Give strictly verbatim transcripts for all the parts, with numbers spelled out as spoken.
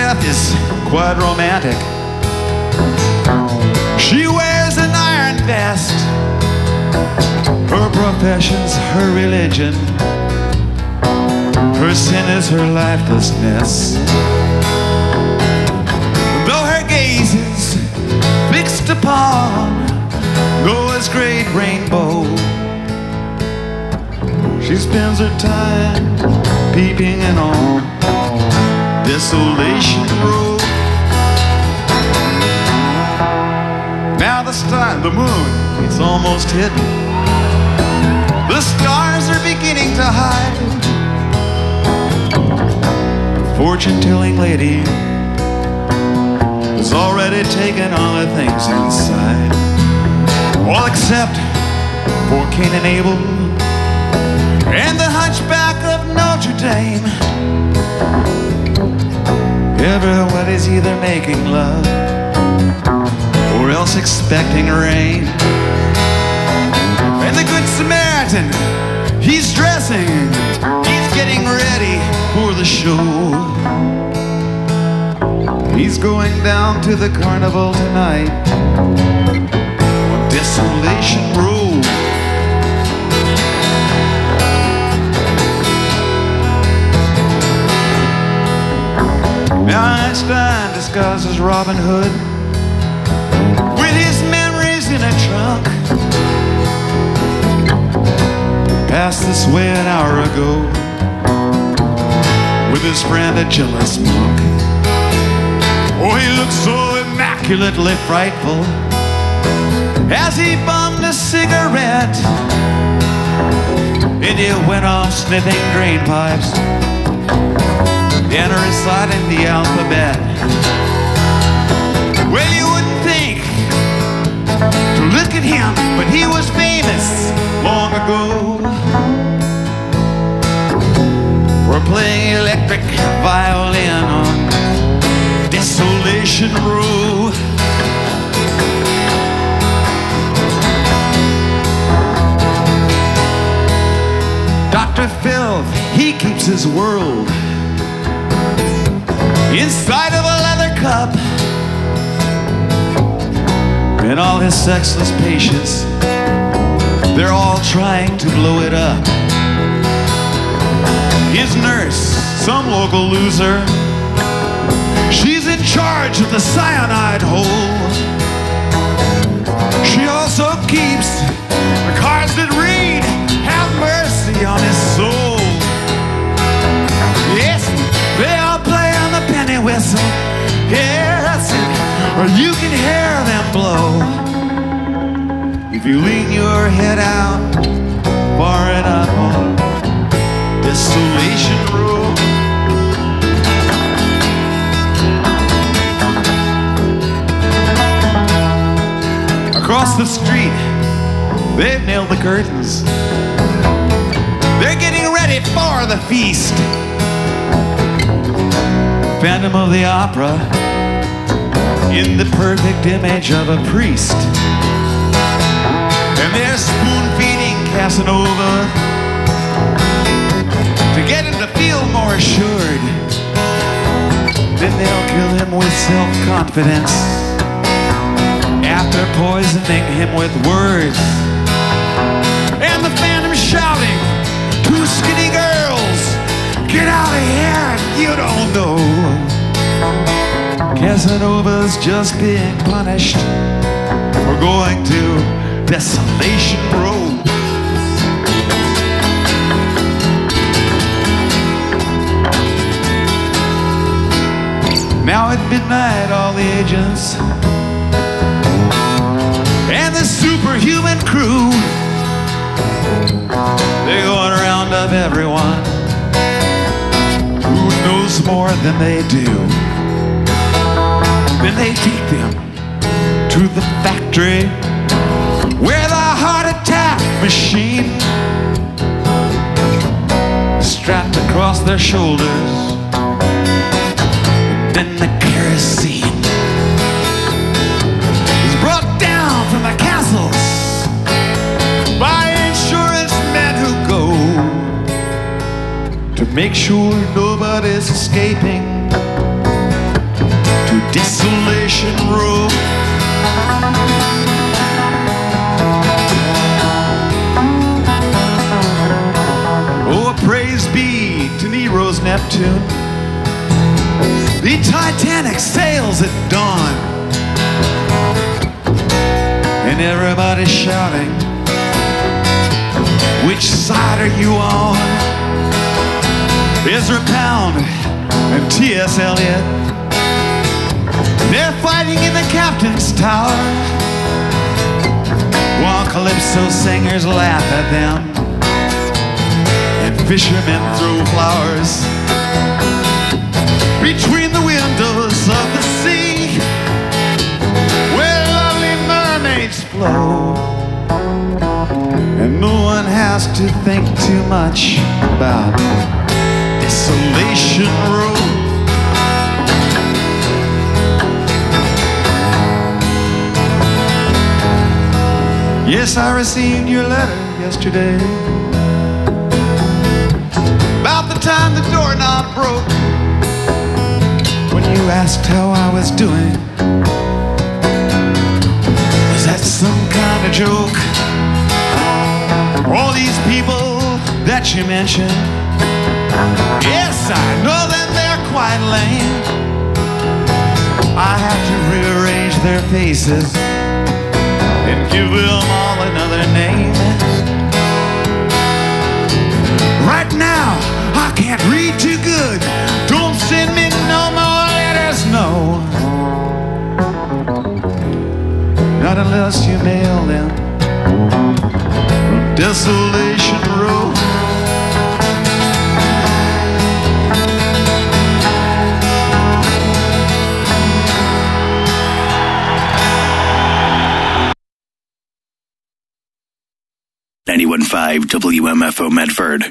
death is quite romantic. She wears an iron vest. Her profession's her religion. Her sin is her lifelessness. Though her gaze is fixed upon Noah's great rainbow, she spends her time peeping in on Desolation Road. Now the star, the moon, it's almost hidden. The stars are beginning to hide. The fortune-telling lady has already taken all the things inside, all except for Cain and Abel and the hunchback of Notre Dame. Everybody's either making love or else expecting rain. And the Good Samaritan, he's dressing, he's getting ready for the show. He's going down to the carnival tonight on Desolation Road. Now Einstein disguises Robin Hood with his memories in a trunk. Passed this way an hour ago with his friend a jealous monk. Oh, he looked so immaculately frightful as he bummed a cigarette, and he went off sniffing drain pipes and reciting the alphabet. Well, you wouldn't think to look at him, but he was famous long ago for playing electric violin on Desolation Row. Doctor Phil, he keeps his world inside of a leather cup, and all his sexless patients, they're all trying to blow it up. His nurse, some local loser, she's in charge of the cyanide hole. She also keeps the cards that read, "Have mercy on his soul." Yes, they all play on the penny whistle. Yes, or you can hear them blow if you lean your head out far enough on Desolation Road. Across the street, they've nailed the curtains. They're getting ready for the feast. Phantom of the Opera in the perfect image of a priest. And they're spoon-feeding Casanova to get him to feel more assured. Then they'll kill him with self-confidence after poisoning him with words. And the Phantom's shouting, "Two skinny girls, get out of here, you don't know." Casanova's just being punished for going to Desolation Road. Now at midnight, all the agents and the superhuman crew, they're going to round up everyone who knows more than they do. Then they take them to the factory where the heart attack machine strapped across their shoulders, then the kerosene is brought down from the castles by insurance men who go to make sure nobody's escaping Desolation Row. Oh, praise be to Nero's Neptune. The Titanic sails at dawn, and everybody's shouting, which side are you on? Ezra Pound and T S Eliot, they're fighting in the captain's tower, while calypso singers laugh at them and fishermen throw flowers between the windows of the sea, where lovely mermaids flow, and no one has to think too much about Desolation Row. Yes, I received your letter yesterday, about the time the doorknob broke, when you asked how I was doing. Was that some kind of joke? All these people that you mentioned, yes, I know that they're quite lame. I have to rearrange their faces and give them all another name. Right now, I can't read too good. Don't send me no more letters, no. Not unless you mail them from Desolation Row. ninety-one point five W M F O Medford.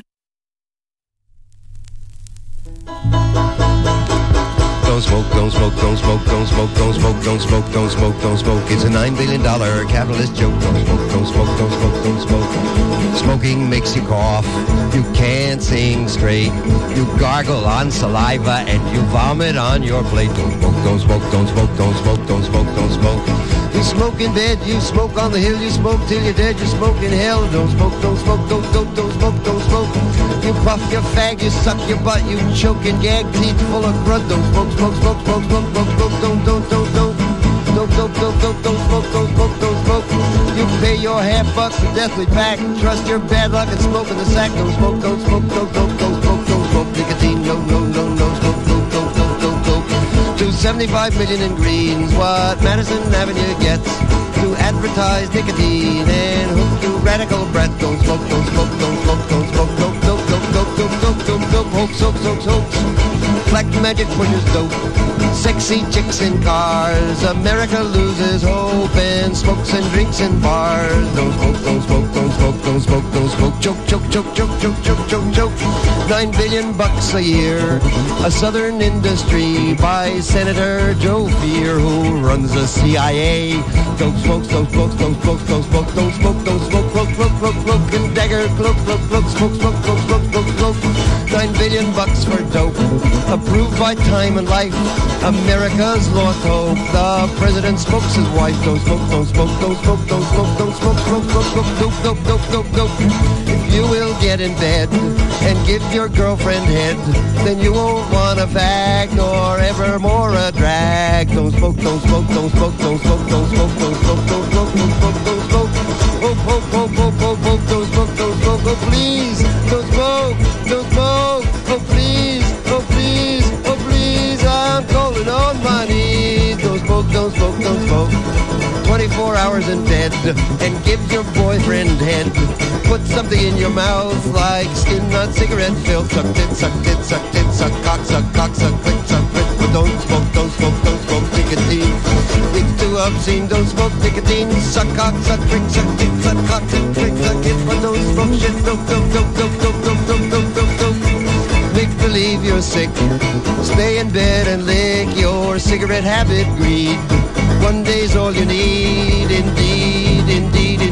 Don't smoke, don't smoke, don't smoke, don't smoke, don't smoke, don't smoke, don't smoke, don't smoke. It's a nine billion dollar capitalist joke. Don't smoke, don't smoke, don't smoke, don't smoke. Smoking makes you cough. You can't sing straight. You gargle on saliva and you vomit on your plate. Don't smoke, don't smoke, don't smoke, don't smoke, don't smoke, don't smoke. You smoke in bed, you smoke on the hill, you smoke till you're dead, you smoke in hell. Don't smoke, don't smoke, don't, don't, don't smoke, don't smoke. You puff your fag, you suck your butt, you choke and gag, teeth full of crud. Don't smoke, smoke, smoke, smoke, smoke, smoke, smoke, don't, don't, don't, don't. Don't, don't, don't, don't, don't smoke, don't smoke, don't smoke. You pay your half bucks and deathly pack. Trust your bad luck and smoke in the sack. Don't smoke, don't smoke, don't, don't, don't smoke, don't smoke. Nicotine, no, no, no, no, smoke, don't, don't, don't, don't, don't. two seventy-five million in greens, what Madison Avenue gets to advertise nicotine and hook to radical breath. Don't smoke, don't smoke, don't smoke, don't smoke, don't, don't, don't, don't, don't, don't, don't, don't, hoax, hoax, hoax, hoax. Black magic pushes dope. Sexy chicks in cars. America loses hope and smokes and drinks in bars. Don't smoke, don't smoke, don't smoke, don't smoke, don't smoke. Choke, choke, choke, choke, choke, choke, choke, choke. Nine billion bucks a year. A southern industry by Senator Joe Fear, who runs the C I A. Don't smoke, don't smoke, don't smoke, don't smoke, don't smoke, don't smoke, smoke, smoke, smoke, smoke, and dagger, cloak, cloak, cloak, smoke, smoke, smoke, smoke, smoke, smoke. Nine billion bucks for dope. Approved by Time and Life. America's lost hope. The president smokes his wife. Don't smoke, don't smoke, don't smoke, don't smoke, don't smoke, smoke, smoke, smoke, dope, dope, dope, dope, dope. If you will get in bed and give your girlfriend head, then you won't want a fag nor ever more a drag. Don't smoke, don't smoke, don't smoke, don't smoke, don't smoke, don't smoke, don't smoke, don't smoke, don't smoke. Hope, hope, hope, hope, hope, hope, don't smoke, don't smoke, oh please, don't smoke, don't smoke, oh please, oh please, oh please, I'm calling on my knees. Don't smoke, don't smoke, don't smoke. twenty-four hours in bed and give your boyfriend head. Put something in your mouth like skin on cigarette filth. Suck it, suck it, suck it, suck cock, suck cock, suck click, suck click. But don't smoke, don't smoke, don't smoke nicotine. It's too obscene. Don't smoke nicotine. Suck cock, suck click, suck dick, suck cock, suck click, suck it. But don't smoke shit. Don't, don't, don't, don't, don't, don't, don't, don't, don't, don't. Make believe you're sick. Stay in bed and lick your cigarette habit greed. One day's all you need. Indeed, indeed, indeed.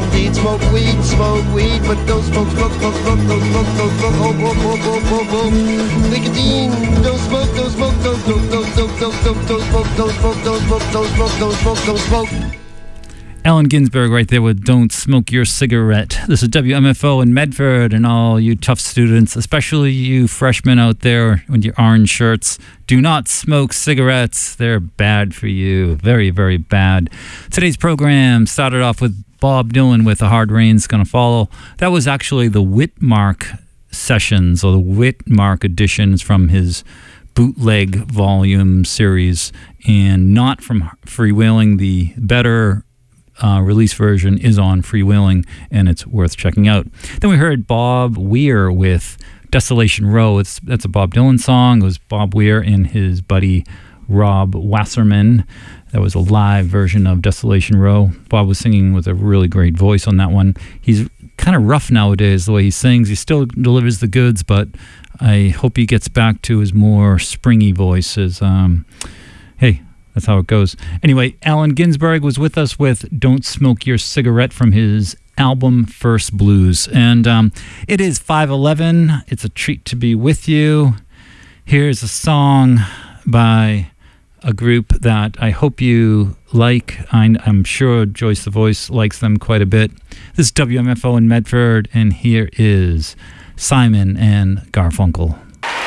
smoke weed, smoke weed, but don't smoke, smoke, smoke, smoke, don't smoke, don't smoke, oh, oh, oh, oh, oh, oh. Nicotine, don't smoke, don't smoke, don't smoke, don't smoke, don't smoke, don't smoke, don't smoke, don't smoke, don't smoke, don't smoke, don't smoke. Allen Ginsberg right there with Don't Smoke Your Cigarette. This is W M F O in Medford, and all you tough students, especially you freshmen out there with your orange shirts, do not smoke cigarettes. They're bad for you. Very, very bad. Today's program started off with Bob Dylan with A Hard Rain's Gonna Follow. That was actually the Whitmark sessions, or the Whitmark editions from his bootleg volume series, and not from Freewheeling. The better Uh, release version is on Freewheeling, and it's worth checking out. Then we heard Bob Weir with Desolation Row. It's, that's a Bob Dylan song. It was Bob Weir and his buddy Rob Wasserman. That was a live version of Desolation Row. Bob was singing with a really great voice on that one. He's kind of rough nowadays, the way he sings. He still delivers the goods, but I hope he gets back to his more springy voices. Um, hey, that's how it goes. Anyway, Allen Ginsberg was with us with Don't Smoke Your Cigarette from his album First Blues. And um, it is five eleven. It's a treat to be with you. Here's a song by a group that I hope you like. I, I'm sure Joyce the Voice likes them quite a bit. This is W M F O in Medford, and here is Simon and Garfunkel.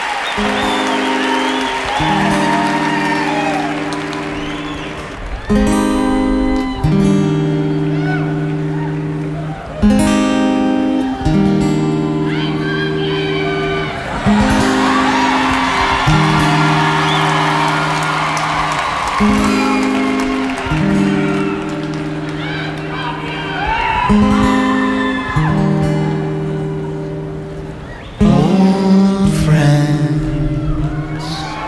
Old friends,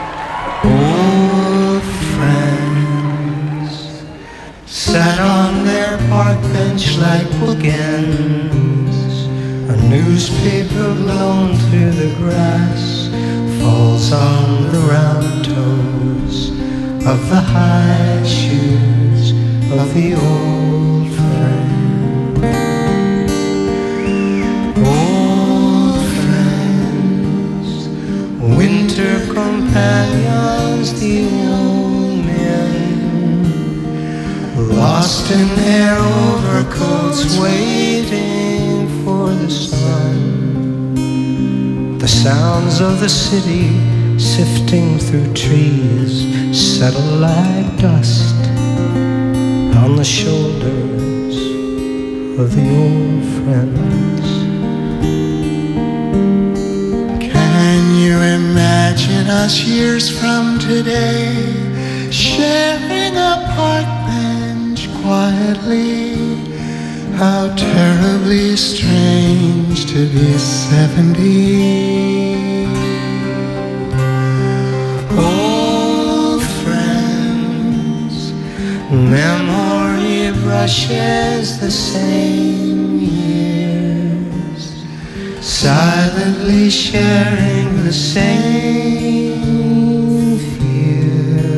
old friends, sat on their park bench like bookends. A newspaper blown through the grass falls on the round toes of the high shoes of the old friend. Old friends, winter companions, the old men, lost in their overcoats, waiting for the sun. The sounds of the city sifting through trees settle like dust on the shoulders of the old friends. Can you imagine us years from today, sharing a park bench quietly? How terribly strange to be seventy. Old friends, memory brushes the same years, silently sharing the same fear.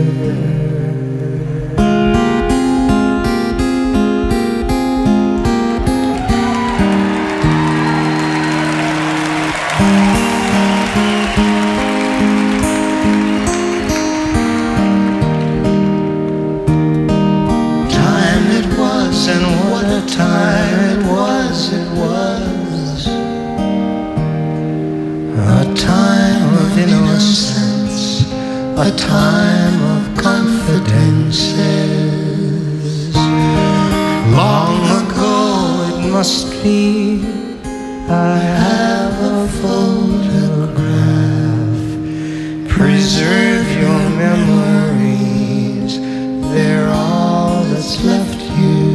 Time it was, it was a time of innocence, a time of confidences. Long ago it must be, I have a photograph. Preserve your memories, they're all that's left you.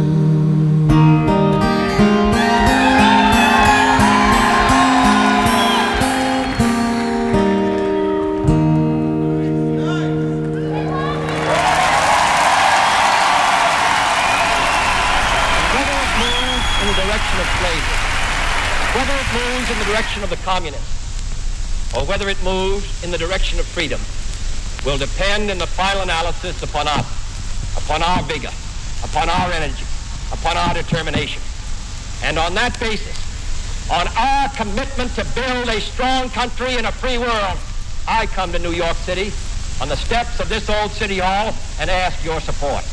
Whether it moves in the direction of the communists or whether it moves in the direction of freedom will depend in the final analysis upon us, upon our vigor, upon our energy, upon our determination. And on that basis, on our commitment to build a strong country in a free world, I come to New York City on the steps of this old City Hall and ask your support.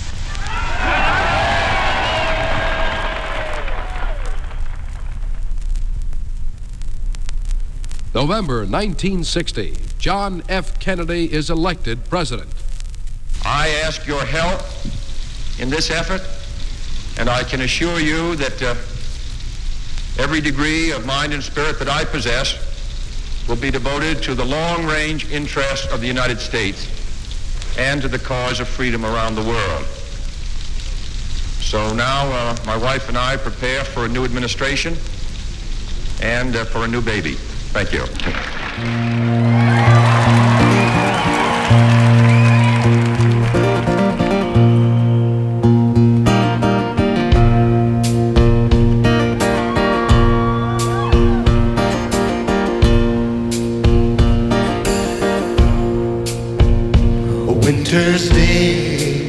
November nineteen sixty, John F. Kennedy is elected president. I ask your help in this effort, and I can assure you that uh, every degree of mind and spirit that I possess will be devoted to the long-range interests of the United States and to the cause of freedom around the world. So now uh, my wife and I prepare for a new administration and uh, for a new baby. Thank you. Winter's day,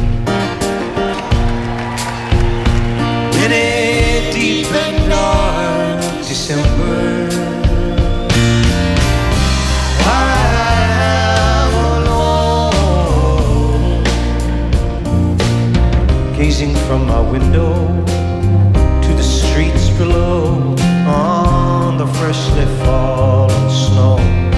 in a deep and dark December, I am alone, gazing from my window to the streets below on the freshly fallen snow.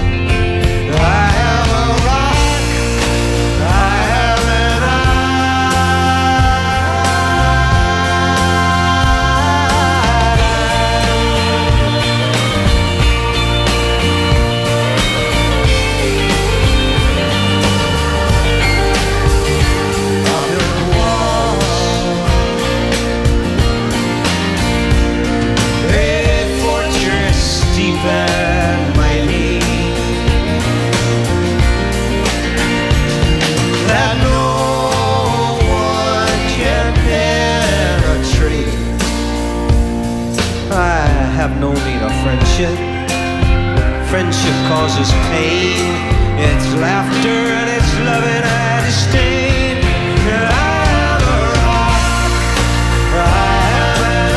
No need of friendship. Friendship causes pain. It's laughter and it's loving and disdain. And I'm a rock. I'm an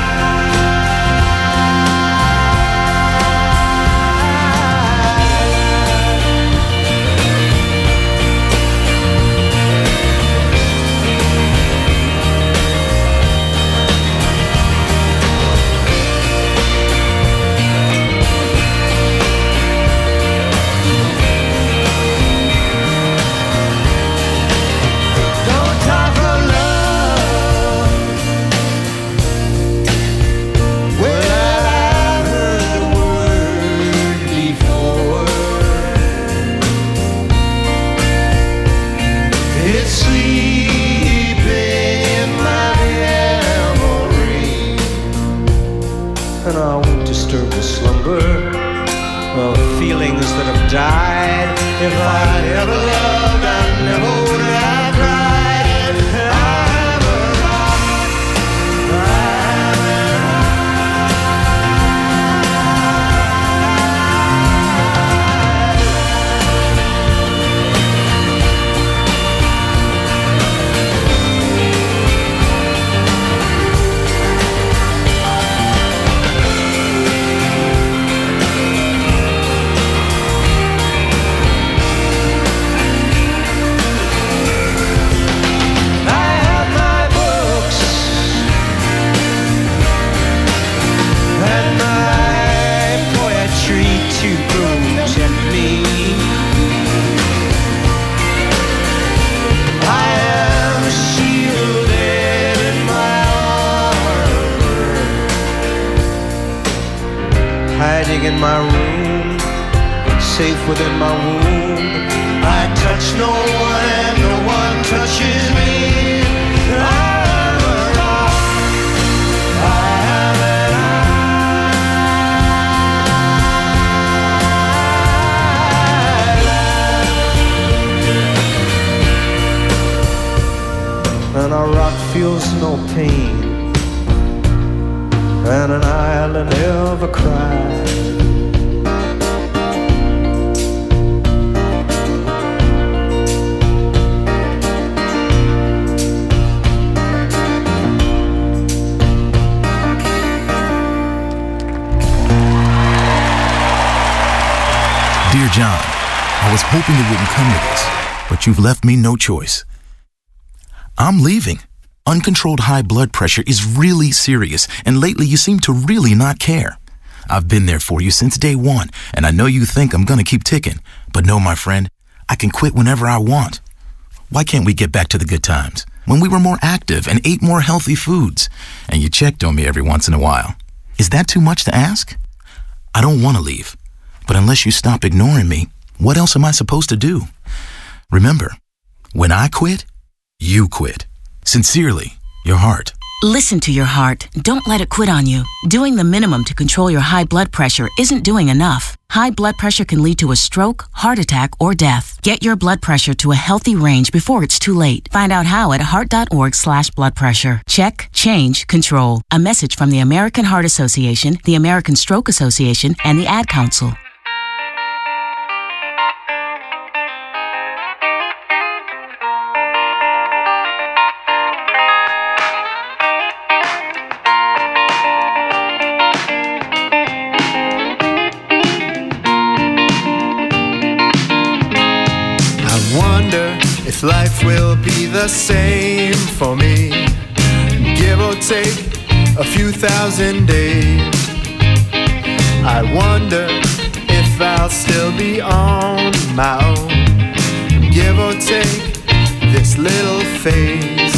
feelings that have died. If I ever loved, I never would have cried. I'm a rock. I'm hiding in my room, safe within my womb. I touch no one and no one touches me. I'm a rock. I'm an island, and a rock feels no pain, and an island never cries. hoping it wouldn't come to this, but you've left me no choice. I'm leaving. Uncontrolled high blood pressure is really serious, and lately you seem to really not care. I've been there for you since day one, and I know you think I'm gonna keep ticking, but no, my friend, I can quit whenever I want. Why can't we get back to the good times, when we were more active and ate more healthy foods, and you checked on me every once in a while? Is that too much to ask? I don't want to leave, but unless you stop ignoring me, what else am I supposed to do? Remember, when I quit, you quit. Sincerely, your heart. Listen to your heart. Don't let it quit on you. Doing the minimum to control your high blood pressure isn't doing enough. High blood pressure can lead to a stroke, heart attack, or death. Get your blood pressure to a healthy range before it's too late. Find out how at heart.org slash blood pressure. Check, change, control. A message from the American Heart Association, the American Stroke Association, and the Ad Council. If life will be the same for me, give or take a few thousand days. I wonder if I'll still be on my own, give or take this little phase.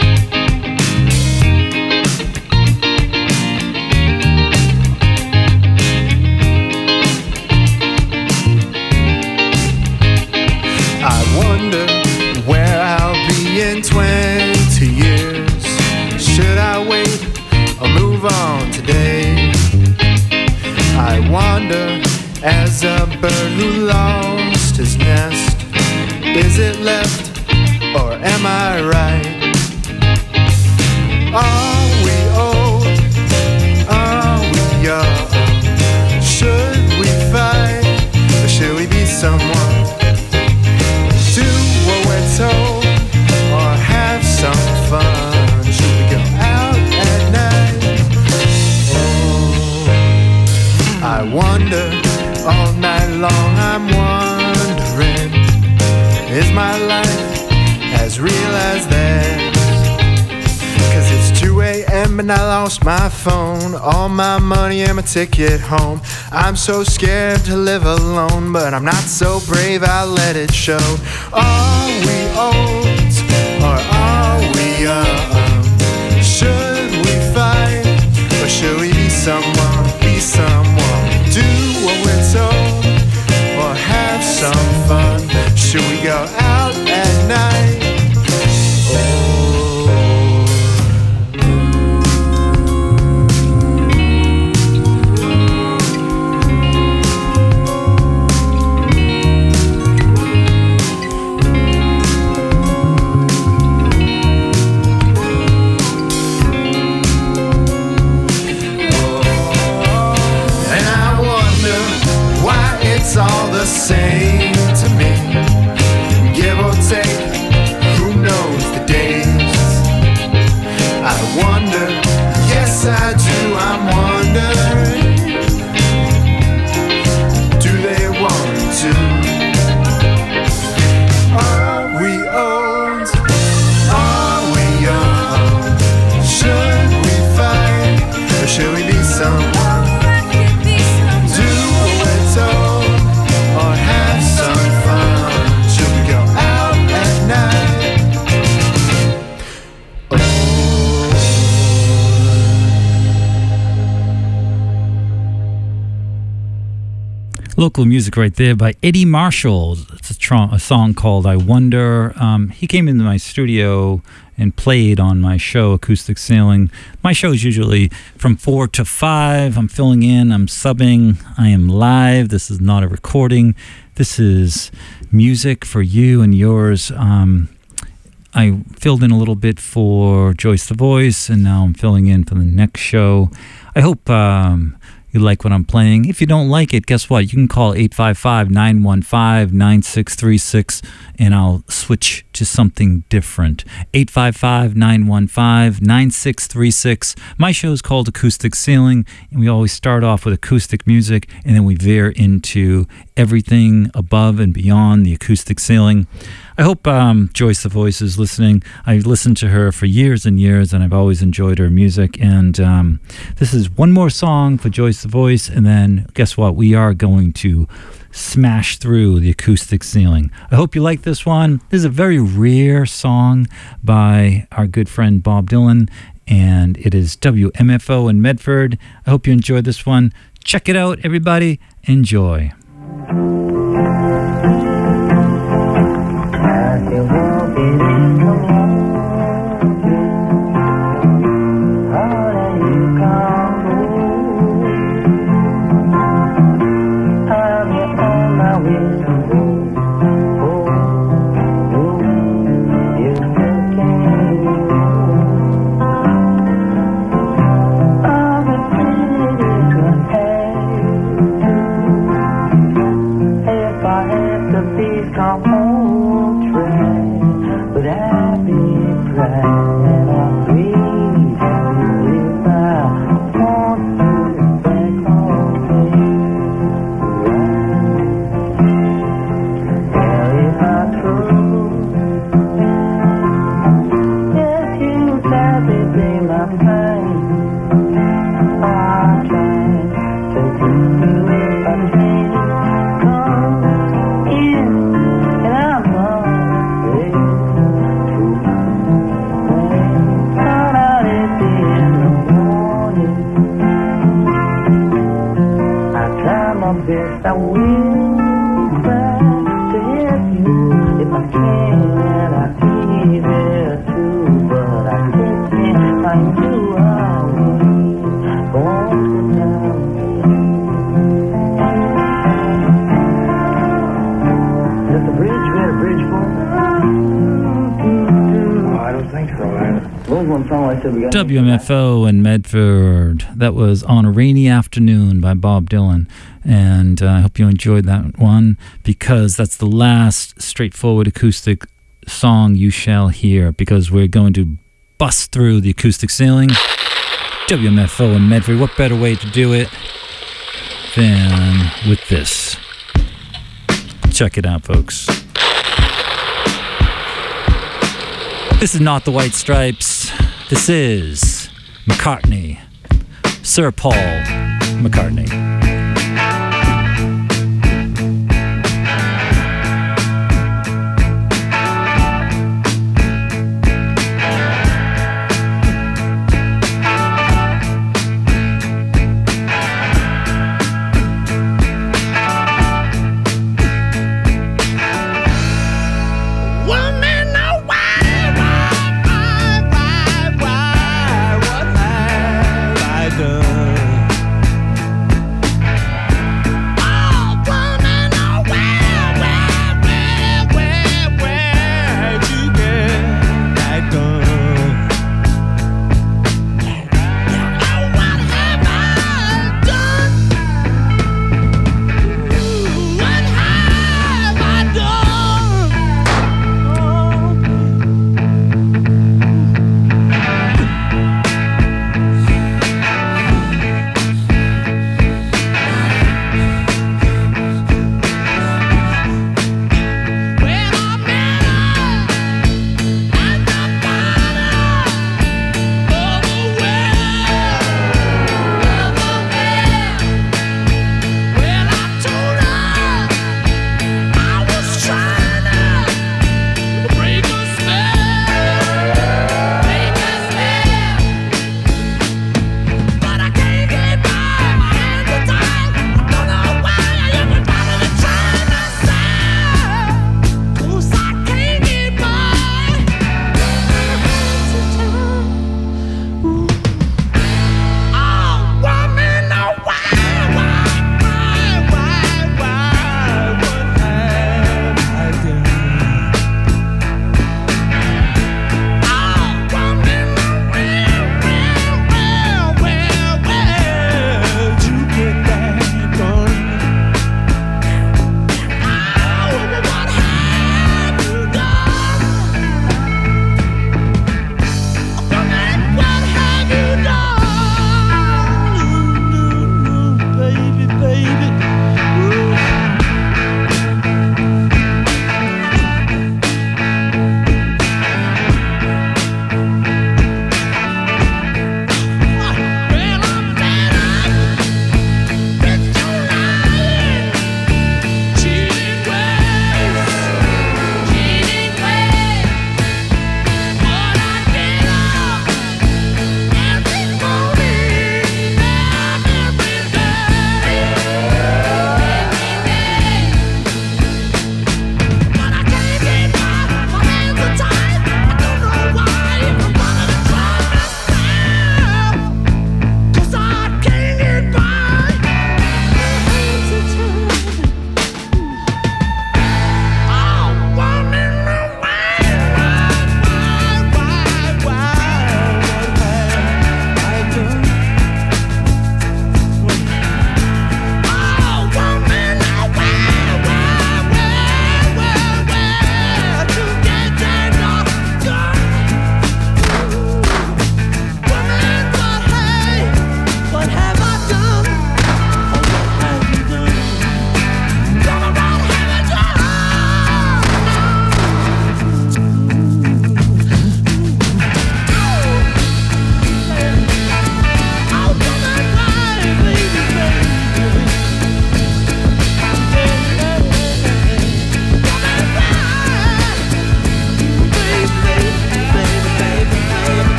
I wonder where I'll be in twenty years. Should I wait or move on today? I wonder, as a bird who lost his nest, is it left or am I right? Are we old? Are we young? Should we fight or should we be someone? Do what we're told or have some fun? Should we go out at night? Oh, I wonder all night long. I'm wondering, is my life as real as theirs? Cause it's two a.m. and I lost my phone, all my money and my ticket home. I'm so scared to live alone, but I'm not so brave, I'll let it show. Are we old or are we young? Should we fight or should we be someone, be someone? Do what we're told or have some fun? Should we go out at night? Oh. It's all the same to me, give or take, who knows the days. I wonder, yes I do, I'm wondering, do they want to? Are we old? Are we young? Should we fight or should we be someone? Local music right there by Eddie Marshall. It's a, tr- a song called I Wonder. Um, he came into my studio and played on my show, Acoustic Sailing. My show is usually from four to five. I'm filling in, I'm subbing, I am live. This is not a recording. This is music for you and yours. Um, I filled in a little bit for Joyce the Voice, and now I'm filling in for the next show. I hope um, you like what I'm playing. If you don't like it, guess what? You can call eight five five, nine one five, nine six three six and I'll switch to something different. eight five five, nine one five, nine six three six. My show is called Acoustic Ceiling, and we always start off with acoustic music, and then we veer into everything above and beyond the acoustic ceiling. I hope um, Joyce the Voice is listening. I've listened to her for years and years, and I've always enjoyed her music. And um, this is one more song for Joyce the Voice, and then guess what? We are going to smash through the acoustic ceiling. I hope you like this one. This is a very rare song by our good friend Bob Dylan, and it is W M F O in Medford. I hope you enjoyed this one. Check it out, everybody. Enjoy. W M F O in Medford. That was On a Rainy Afternoon by Bob Dylan. And uh, I hope you enjoyed that one, because that's the last straightforward acoustic song you shall hear, because we're going to bust through the acoustic ceiling. W M F O in Medford. What better way to do it than with this? Check it out, folks. This is not the White Stripes. This is McCartney, Sir Paul McCartney. Why, why, why, what have I done?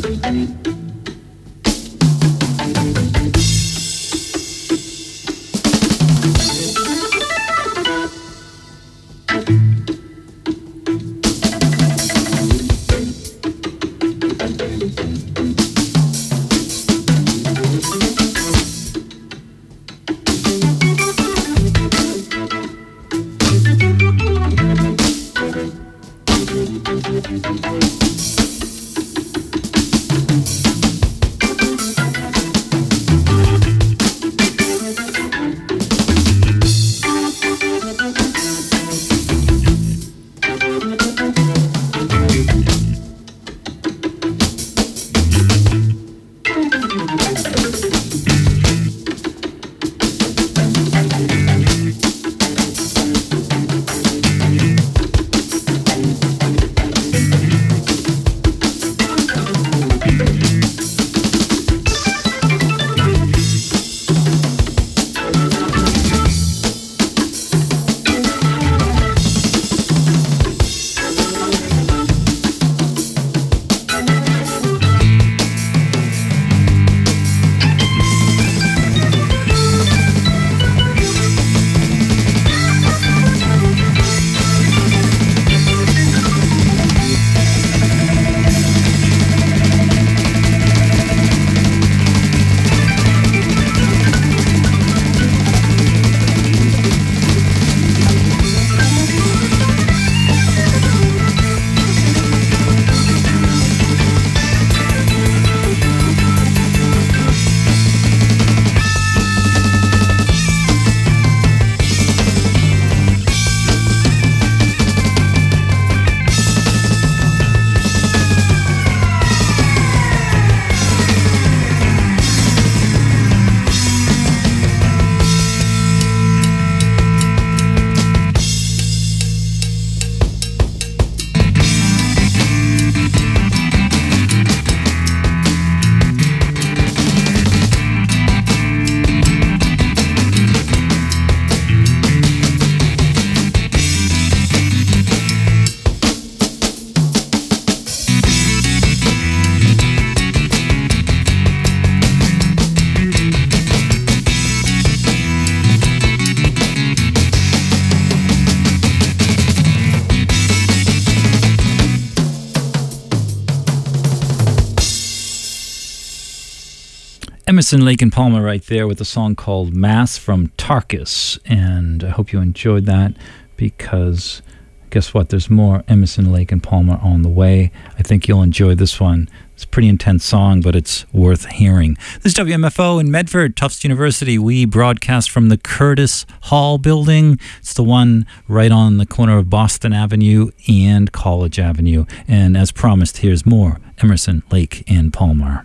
Emerson, Lake and Palmer right there with a song called Mass from Tarkus. And I hope you enjoyed that, because guess what? There's more Emerson, Lake and Palmer on the way. I think you'll enjoy this one. It's a pretty intense song, but it's worth hearing. This is W M F O in Medford, Tufts University. We broadcast from the Curtis Hall building. It's the one right on the corner of Boston Avenue and College Avenue. And as promised, here's more Emerson, Lake and Palmer.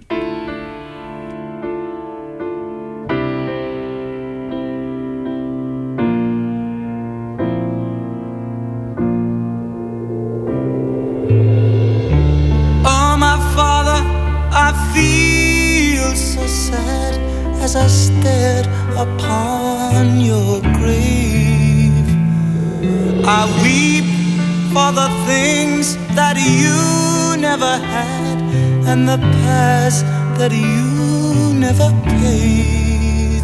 As I stared upon your grave, I weep for the things that you never had and the price that you never paid.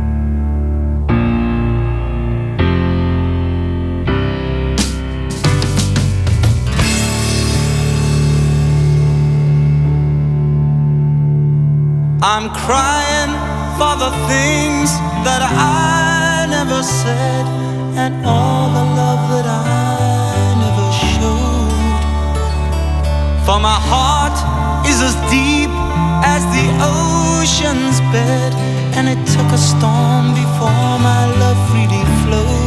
I'm crying for the things that I never said and all the love that I never showed. For my heart is as deep as the ocean's bed, and it took a storm before my love really flowed.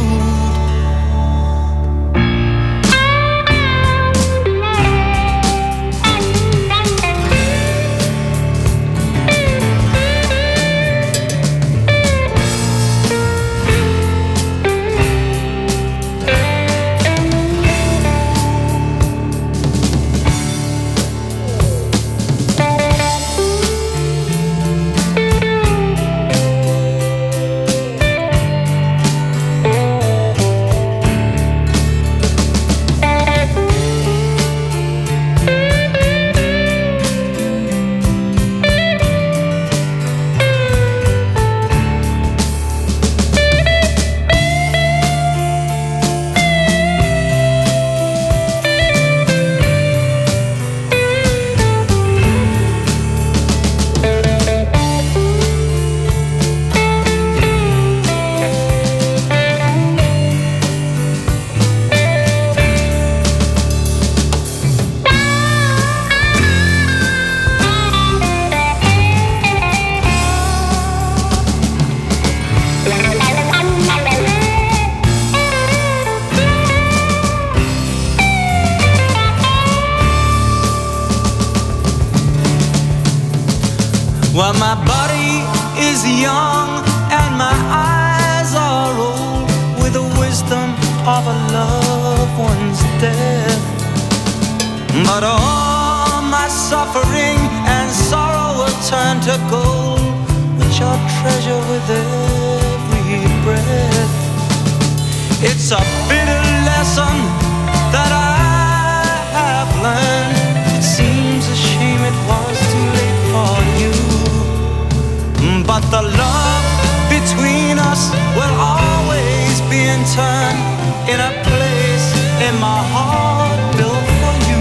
While my body is young and my eyes are old with the wisdom of a loved one's death. But all my suffering and sorrow will turn to gold, which I'll treasure with every breath. It's a bitter lesson that I have learned. It seems a shame it was too late for you, but the love between us will always be in turn in a place in my heart built for you.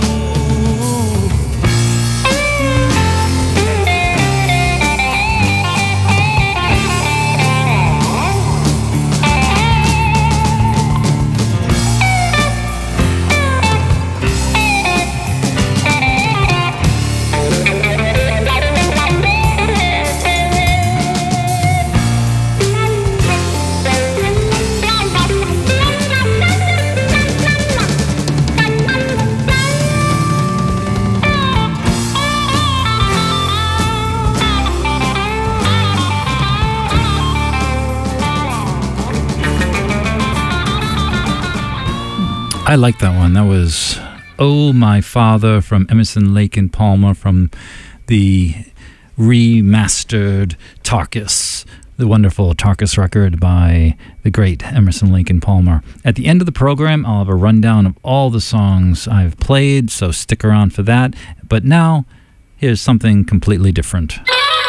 I like that one. That was Oh My Father from Emerson, Lake and Palmer from the remastered Tarkus, the wonderful Tarkus record by the great Emerson, Lake and Palmer. At the end of the program, I'll have a rundown of all the songs I've played, so stick around for that. But now, here's something completely different.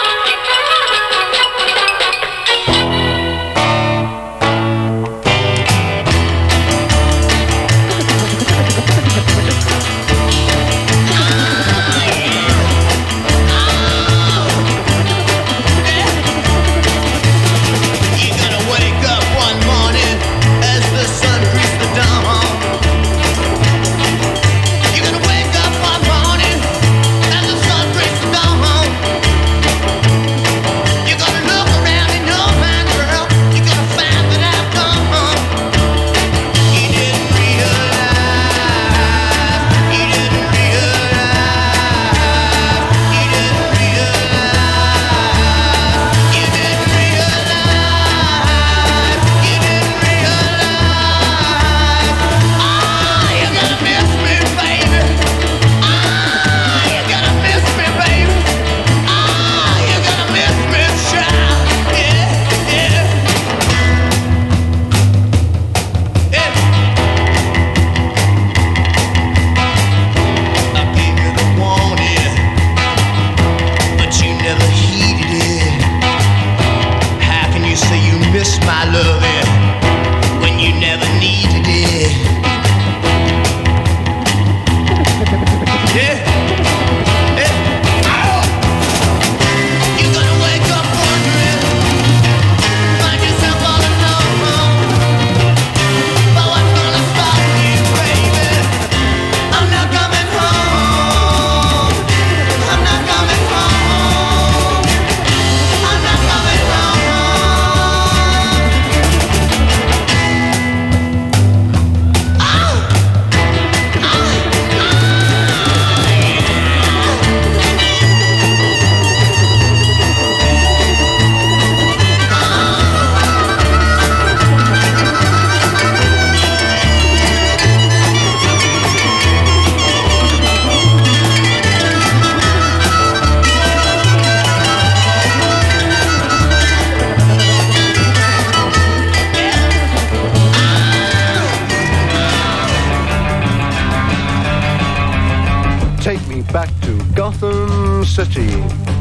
City,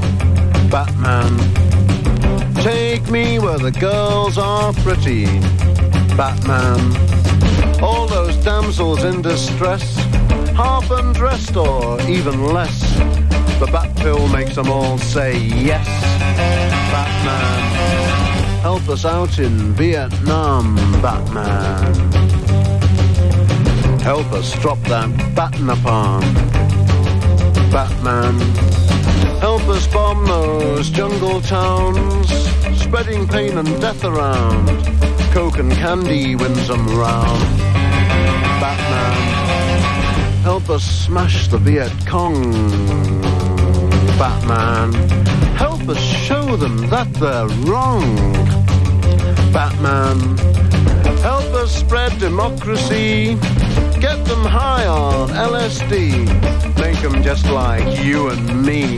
Batman. Take me where the girls are pretty, Batman. All those damsels in distress, half undressed or even less. The bat pill makes them all say yes, Batman. Help us out in Vietnam, Batman. Help us drop that bat napalm, Batman. Help us bomb those jungle towns, spreading pain and death around. Coke and candy wins them round, Batman. Help us smash the Viet Cong, Batman, help us show them that they're wrong. Batman, help us spread democracy. Get them high on L S D. Make them just like you and me.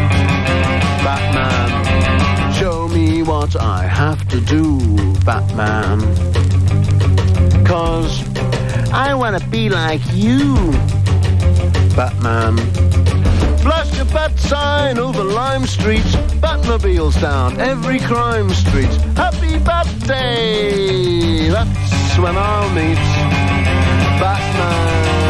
Batman, show me what I have to do, Batman. 'Cause I wanna be like you, Batman. Flash your bat sign over Lime Street. Batmobiles down every crime street. Happy Bat Day! That's when I'll meet Batman.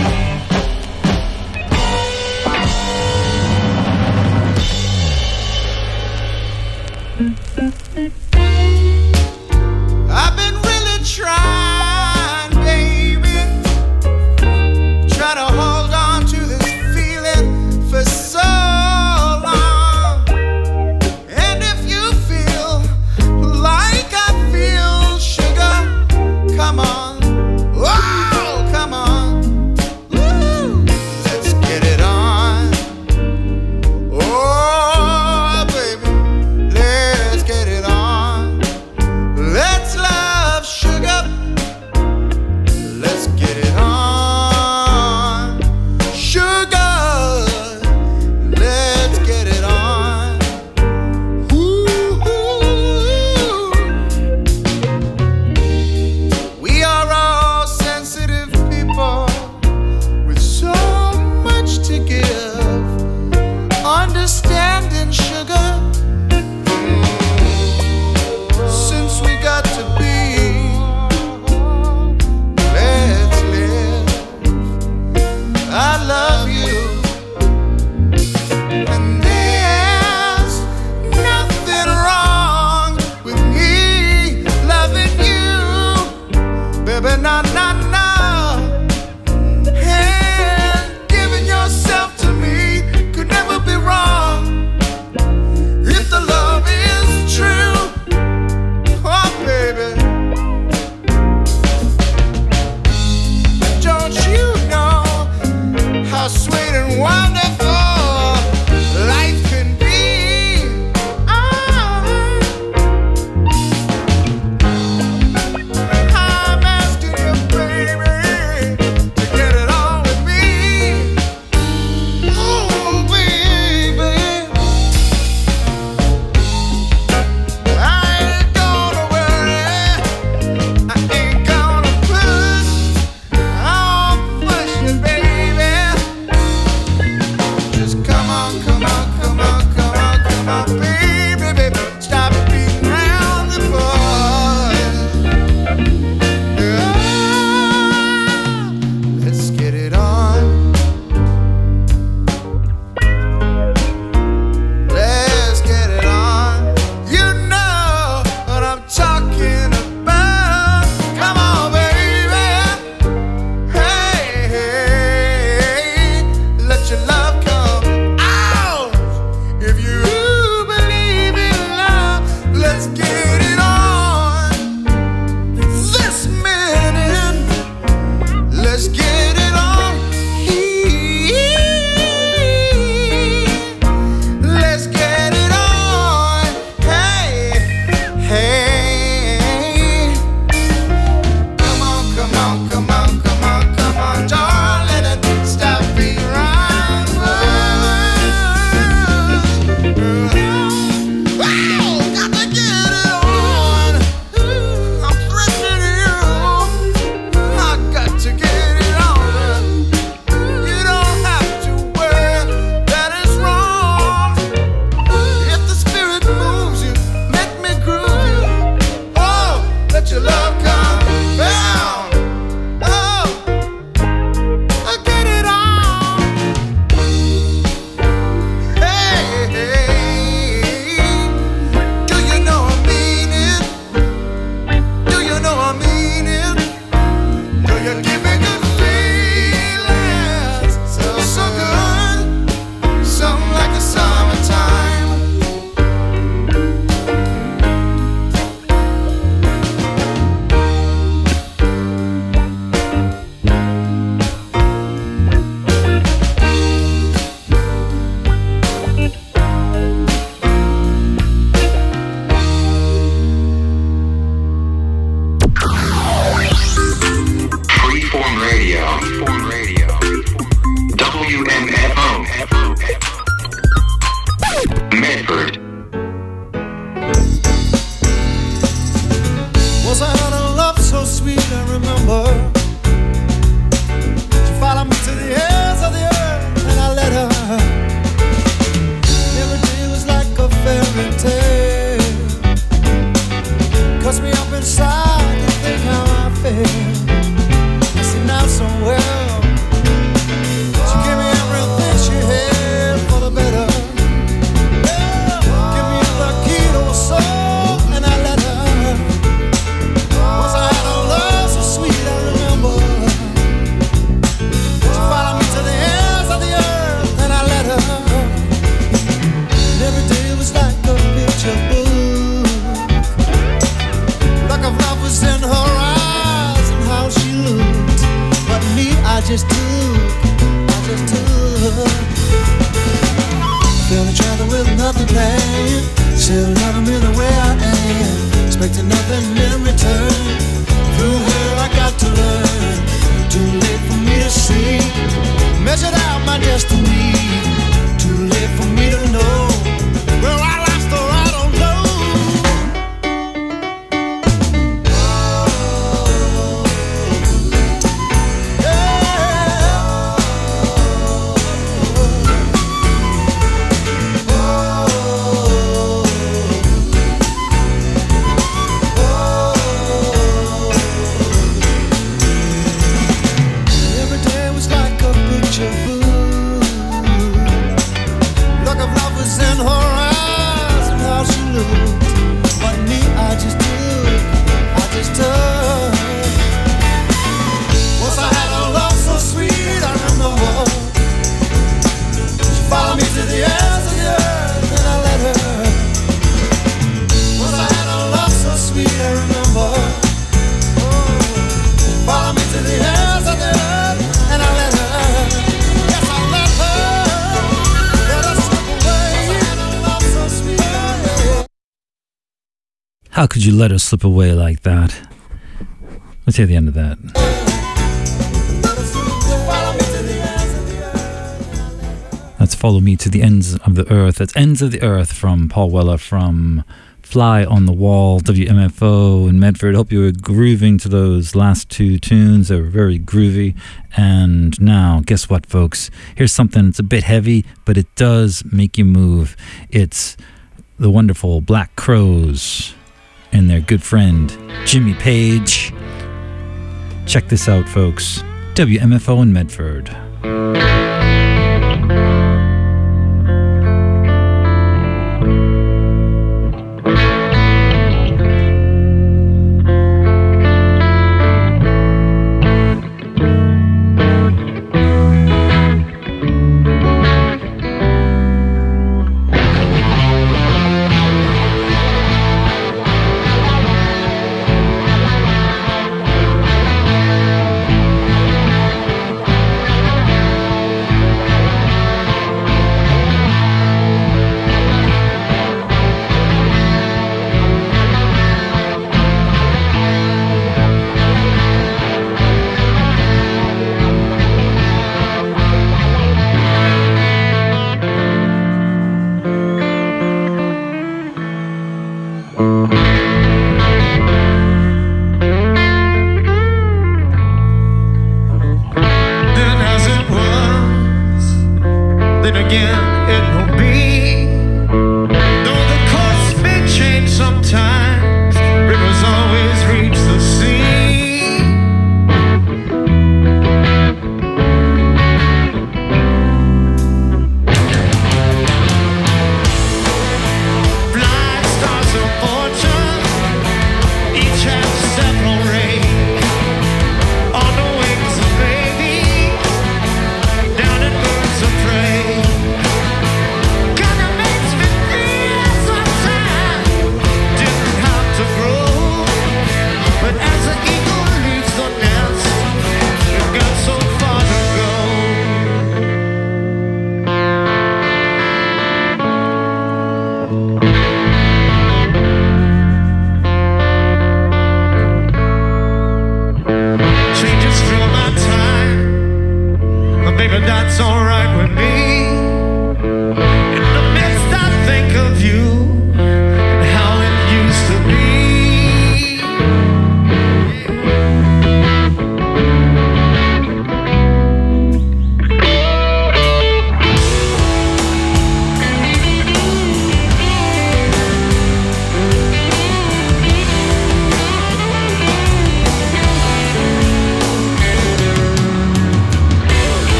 I've been really trying, baby, try to hold on to this feeling for so long. And if you feel like I feel, sugar, come on, whoa, come on, woo, let's get it on. Oh, baby, let's get it on. Let's love, sugar. Let's get it on. Sugar. Let's get it on. Ooh, ooh. We are all sensitive people with so much to give. Understanding, sugar. Since we got to be, let's live. I love you, and there's nothing wrong with me loving you, baby. No, no, no. And giving yourself to me could never be wrong if the love is true. Oh, baby, don't you know how sweet and wonderful life can be? Ah. I'm asking you, baby, to get it on with me. Oh, baby, I ain't gonna worry, I ain't gonna push, I'll push it, baby. Just come on, come on, come on, come on, come on, baby, baby. Stop beating around the bush. Yeah. Let's get it on. Let's get it on. You know what I'm talking about. Come on, baby. Hey, hey, let your love come out. living with nothing planned. Still loving me the way I am, expecting nothing in return. Through her I got to learn, too late for me to see, measured out my destiny, too late for me to know. Well, I lost or I don't know. How could you let her slip away like that? Let's hear the end of that. Let's follow me to the ends of the earth. That's Ends of the Earth from Paul Weller from Fly on the Wall, W M F O in Medford. Hope you were grooving to those last two tunes. They were very groovy. And now, guess what, folks? Here's something that's a bit heavy, but it does make you move. It's the wonderful Black Crowes and their good friend Jimmy Page. Check this out, folks. W M F O in Medford.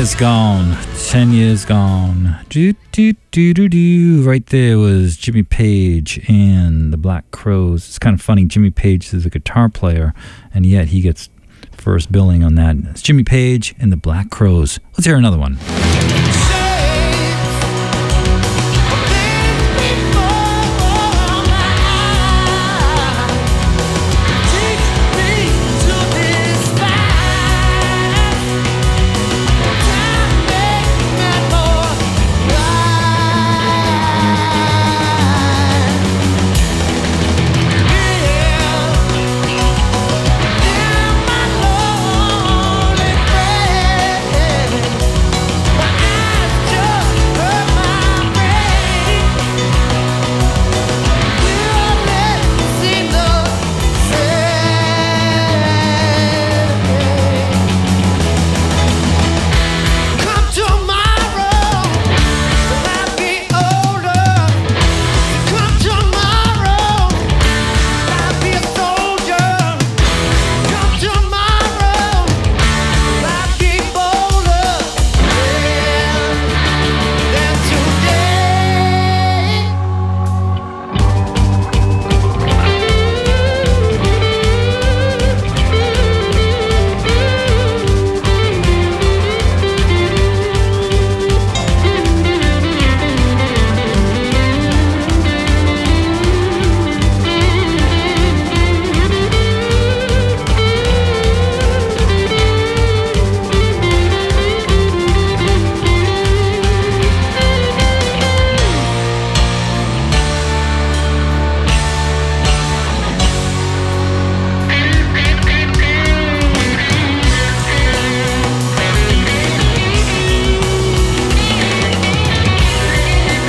years gone. Ten years gone. Do, do, do, do, do. Right there was Jimmy Page and the Black Crowes. It's kind of funny. Jimmy Page is a guitar player, and yet he gets first billing on that. It's Jimmy Page and the Black Crowes. Let's hear another one.